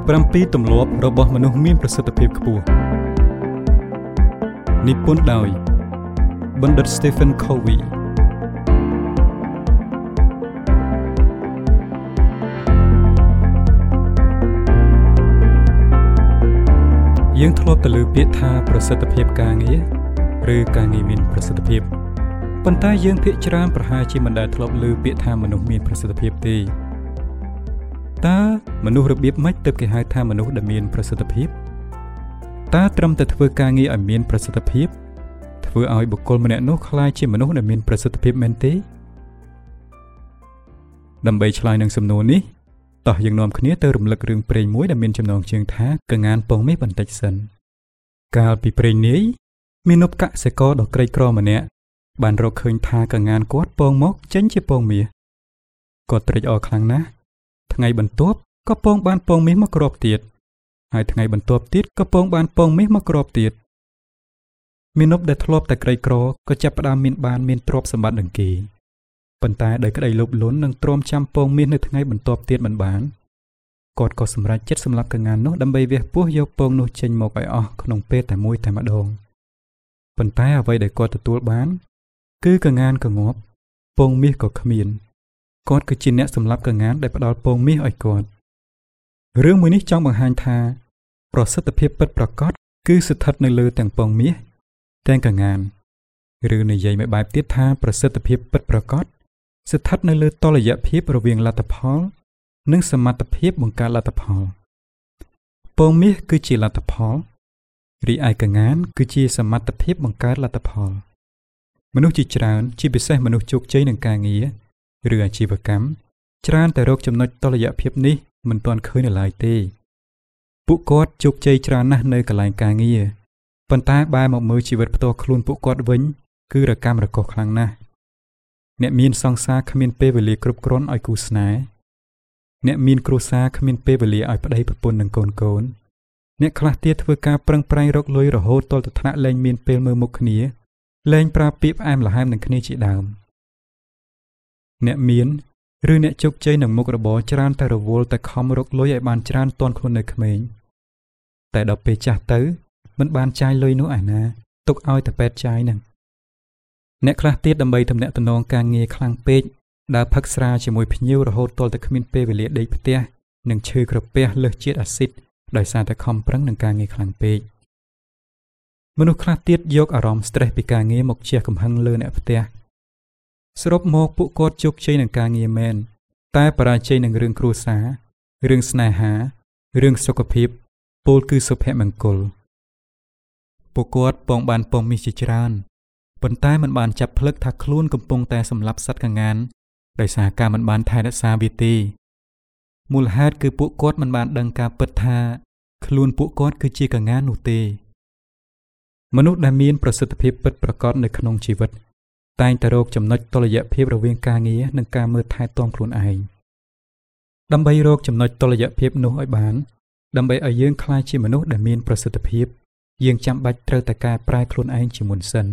7 ទម្លាប់របស់មនុស្សមានប្រសិទ្ធភាពខ្ពស់និពន្ធដោយបណ្ឌិត Stephen Covey យើងធ្លាប់ទៅលើពាក្យថាប្រសិទ្ធភាពការងារឬការងារមានប្រសិទ្ធភាពប៉ុន្តែយើងភាគច្រើនប្រហែលជាមិនដែលធ្លាប់លើពាក្យថាមនុស្សមានប្រសិទ្ធភាពទេតើមនុស្សរបៀបម៉េចទើបគេហៅថាមនុស្សដែលមានប្រសិទ្ធភាពតើត្រឹមតែធ្វើការងារឲ្យមានប្រសិទ្ធភាពធ្វើឲ្យបុគ្គលម្នាក់នោះក្លាយជាមនុស្សដែលមានប្រសិទ្ធភាពមែនទេដើម្បីឆ្លើយនឹងសំណួរនេះតោះយើងនាំគ្នាទៅរំលឹករឿងព្រេងមួយដែលមានចំណងជើងថាកងានពងមាសបន្តិចសិនកាលពីព្រេងនាយមាននប់កសិករដ៏ក្រីក្រម្នាក់បានរកឃើញថាកងានគាត់ពងមកចេញជាពងមាសគាត់ត្រេកអរខ្លាំងណាស់ថ្ងៃបន្ទាប់ក៏ពងបានពងមាសមកគ្រាប់ទៀតហើយថ្ងៃបន្ទាប់ទៀតក៏ពងបានពងមាសមកគ្រាប់ទៀតមាននប់ដែលធ្លាប់តែក្រីក្រក៏ចាប់ផ្ដើមមានទ្រព្យសម្បត្តិនឹងគេប៉ុន្តែដោយក្តីលោភលន់និងទ្រាំចាំពងមាសនៅថ្ងៃបន្ទាប់ទៀតមិនបានគាត់ក៏សម្រេចចិត្តសម្លាប់កងាននោះដើម្បីវះពោះយកពងនោះចេញមកឲ្យអស់ក្នុងពេលតែមួយតែម្ដងប៉ុន្តែអ្វីដែលគាត់ទទួលបានគឺកងានក៏ងាប់ពងមាសក៏គ្មានគាត់គឺជាអ្នកសម្លាប់កងានដែលផ្ដល់ពងមាសឲ្យគាត់រឿងមួយនេះចង់បង្ហាញថាប្រសិទ្ធភាពពិតប្រាកដគឺស្ថិតនៅលើទាំងពងមាសទាំងកងានឬនិយាយមួយបែបទៀតថាប្រសិទ្ធភាពពិតប្រាកដស្ថិតនៅលើតុល្យភាពរវាងលទ្ធផលនិងសមត្ថភាពបង្កើតលទ្ធផលពងមាសគឺជាលទ្ធផលរីឯកងានគឺជាសមត្ថភាពបង្កើតលទ្ធផលមនុស្សជាច្រើនជាពិសេសមនុស្សជោគជ័យនឹងការងារឬអាជីវកម្មច្រើនតែរកចំណុចតុល្យភាពនេះមិនទាន់ឃើញនៅឡើយទេពួកគាត់ជោគជ័យច្រើនណាស់នៅកន្លែងការងារប៉ុន្តែបែរមកមើលជីវិតផ្ទាល់ខ្លួនពួកគាត់វិញគឺរកម្មរកុសខ្លាំងណាស់អ្នកមានសង្សារគ្មានពេលវេលាគ្រប់គ្រាន់ឲ្យគូស្នេហ៍អ្នកមានគ្រួសារគ្មានពេលវេលាឲ្យប្តីប្រពន្ធនិងកូនអ្នកខ្លះទៀតធ្វើការប្រឹងប្រែងរកលុយរហូតទាល់តែថ្នាក់លែងមានពេលមើលមុខគ្នាលែងប្រើពាក្យផ្អែមល្ហែមនឹងគ្នាជាដើមអ្នកមានឬអ្នកជោគជ័យនឹងមុខរបរច្រើនតែរវល់តែខំរកលុយឲ្យបានច្រើនទាន់ខ្លួននៅក្មេងតែដល់ពេលចាស់ទៅមិនបានចាយលុយនោះឯណាទុកឲ្យតែពេទ្យចាយនឹងអ្នកខ្លះទៀតដើម្បីទំនាក់ទំនងការងារខ្លាំងពេកដើរផឹកស្រាជាមួយភ្ញៀវរហូតទាល់តែគ្មានពេលវេលាដេកផ្ទះនិងឈឺក្រពះលើសជាតិអាស៊ីតដោយសារតែខំប្រឹងនឹងការងារខ្លាំងពេកមនុស្សខ្លះទៀតយកអារម្មណ៍ stress ពីការងារមកជះកំហឹងលើអ្នកផ្ទះសរុបមកពួកគាត់ជោគជ័យនឹងការងារមែនតែបរាជ័យនឹងរឿងគ្រួសាររឿងស្នេហារឿងសុខភាពពោលគឺសុភមង្គលពួកគាត់ពងបានពងមាសជាច្រើនប៉ុន្តែមិនបានចាប់ផ្លឹកថាខ្លួនកំពុងតែសម្លាប់សត្វកងានដោយសារការមិនបានថែរក្សាវាទេមូលហេតុគឺពួកគាត់មិនបានដឹងការពិតថាខ្លួនពួកគាត់គឺជាកងាននោះទេមនុស្សដែលមានប្រសិទ្ធភាពពិតប្រាកដនៅក្នុងជីវិតតែងតែរកចំណុចតុល្យភាពរវាងការងារនិងការមើលថែទាំខ្លួនឯងដើម្បីរកចំណុចតុល្យភាពនោះឲ្យបានដើម្បីឲ្យយើងក្លាយជាមនុស្សដែលមានប្រសិទ្ធភាពយើងចាំបាច់ត្រូវតែកែប្រែខ្លួនឯងជាមុនសិន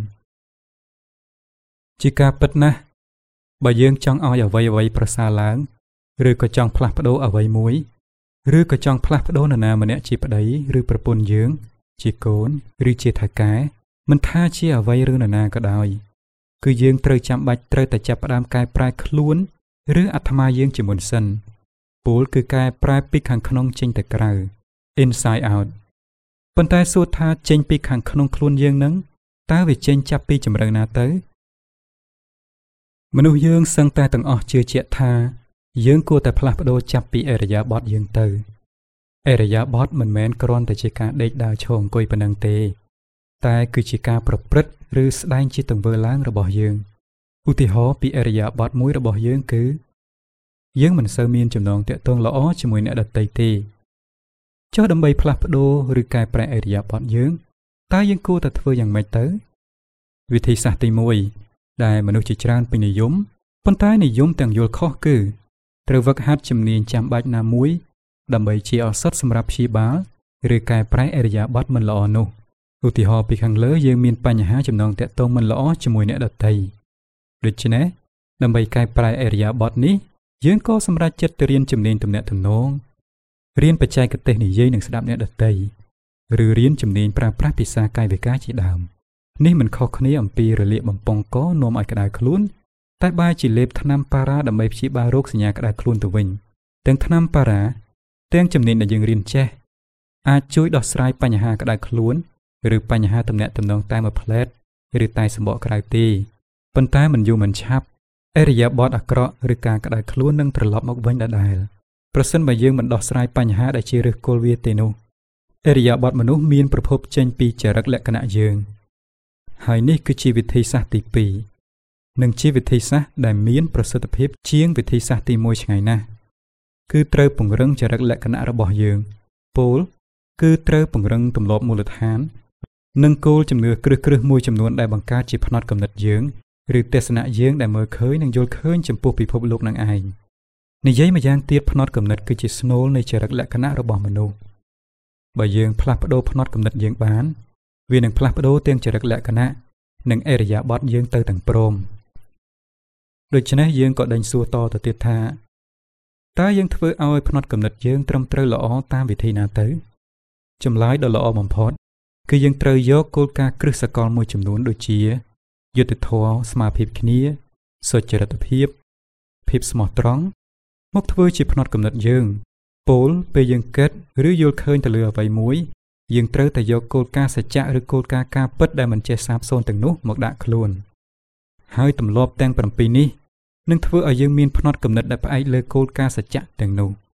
ជាការពិតណាស់បើយើងចង់ឲ្យអ្វីប្រសើរឡើងឬក៏ចង់ផ្លាស់ប្ដូរអ្វីមួយឬក៏ចង់ផ្លាស់ប្ដូរនរណាម្នាក់ជាប្តីឬប្រពន្ធយើងជាកូនឬជាថៅកែមិនថាជាអ្វីឬនរណាក៏ដោយគឺយើងត្រូវចាំបាច់ត្រូវតែចាប់ផ្ដើមកែប្រែខ្លួនឬអាត្មាយើងជាមុនសិនពោលគឺកែប្រែពីខាងក្នុងចេញទៅក្រៅ inside out ប៉ុន្តែសួរថាចេញពីខាងក្នុងខ្លួនយើងនឹងតើវាចេញចាប់ពីជម្រៅណាទៅមនុស្សយើងសឹងតែទាំងអស់ជឿជាក់ថាយើងគួរតែផ្លាស់ប្ដូរចាប់ពីឥរិយាបថយើងទៅឥរិយាបថមិនមែនគ្រាន់តែជាការដេកដើរឈរអង្គុយប៉ុណ្ណឹងទេតែគឺជាការប្រព្រឹត្តឬស្ដែងជាទង្វើឡើងរបស់យើងឧទាហរណ៍ពីឥរិយាបថមួយរបស់យើងគឺយើងមិនសូវមានចំណងទាក់ទងល្អជាមួយអ្នកដទៃទេចុះដើម្បីផ្លាស់ប្ដូរឬកែប្រែឥរិយាបថយើងតើយើងគួរតែធ្វើយ៉ាងម៉េចទៅវិធីសាស្ត្រទី1ដែលមនុស្សជាច្រើនពេញនិយមប៉ុន្តែនិយមទាំងយល់ខុសគឺត្រូវវឹកហាត់ជំនាញចាំបាច់ណាមួយដើម្បីជាឱសថសម្រាប់ព្យាបាលឬកែប្រែឥរិយាបថមិនល្អនោះឧទាហរណ៍ពីខាងលើយើងមានបញ្ហាចំណងទាក់ទងមិនល្អជាមួយអ្នកដទៃដូច្នេះដើម្បីកែប្រែឥរិយាបថនេះយើងក៏សម្រេចចិត្តទៅរៀនជំនាញទំនាក់ទំនងរៀនបច្ចេកទេសនិយាយនិងស្ដាប់អ្នកដទៃឬរៀនជំនាញប្រើប្រាស់ភាសាកាយវិការជាដើមនេះមិនខុសគ្នាអំពីរលាកបំពង់កនាំឲ្យក្តៅខ្លួនតែបែរជាលេបថ្នាំប៉ារ៉ាដើម្បីព្យាបាលរោគសញ្ញាក្តៅខ្លួនទៅវិញទាំងថ្នាំប៉ារ៉ាទាំងជំនាញដែលយើងរៀនចេះអាចជួយដោះស្រាយបញ្ហាក្តៅខ្លួនឬបញ្ហាទំនាក់ទំនងតែមួយផ្លែតឬតែសម្បកក្រៅទេប៉ុន្តែមិនយូរមិនឆាប់ឥរិយាបថអាក្រក់ឬការក្តៅខ្លួននឹងត្រឡប់មកវិញដដែលប្រសិនបើយើងមិនដោះស្រាយបញ្ហាដែលជាឫសគល់វាទេនោះឥរិយាបថមនុស្សមានប្រភពចេញពីចរិតលក្ខណៈយើងហើយនេះគឺជាវិធីសាស្ត្រទី2និងជាវិធីសាស្ត្រដែលមានប្រសិទ្ធភាពជាងវិធីសាស្ត្រទី1ឆ្ងាយណាស់គឺត្រូវពង្រឹងចរិតលក្ខណៈរបស់យើងពោលគឺត្រូវពង្រឹងទម្លាប់មូលដ្ឋាននិងគោលជំនឿគ្រឹះមួយចំនួនដែលបង្កើតជាផ្នត់គំនិតយើងឬទស្សនៈយើងដែលមើលឃើញនិងយល់ឃើញចំពោះពិភពលោកនឹងឯងនិយាយម្យ៉ាងទៀតផ្នត់គំនិតគឺជាស្នូលនៃចរិតលក្ខណៈរបស់មនុស្សបើយើងផ្លាស់ប្ដូរផ្នត់គំនិតយើងបានវានឹងផ្លាស់ប្ដូរទាំងចរិតលក្ខណៈនិងឥរិយាបថយើងទៅទាំងព្រមដូច្នេះយើងក៏ដេញសួរតទៅទៀតថាតើយើងធ្វើឲ្យផ្នត់គំនិតយើងត្រឹមត្រូវល្អតាមវិធីណាទៅចម្លើយដ៏ល្អបំផុតគឺយើងត្រូវយកគោលការណ៍គ្រឹះសកលមួយចំនួនដូចជាយុត្តិធម៌ស្មារតីគ្នាសុចរិតភាពភាពស្មោះត្រង់មកធ្វើជាផ្នត់គំនិតយើងពោលពេលយើងគិតឬយល់ឃើញទៅលើអ្វីមួយយើងត្រូវតែយកគោលការណ៍សច្ចៈឬគោលការណ៍ការពិតដែលមិនចេះសាបសូន្យទាំងនោះមកដាក់ខ្លួនហើយទម្លាប់ទាំង7នេះនឹងធ្វើឲ្យយើងមានផ្នត់គំនិតដែលផ្អែកលើគោលការណ៍សច្ចៈទាំងនោះ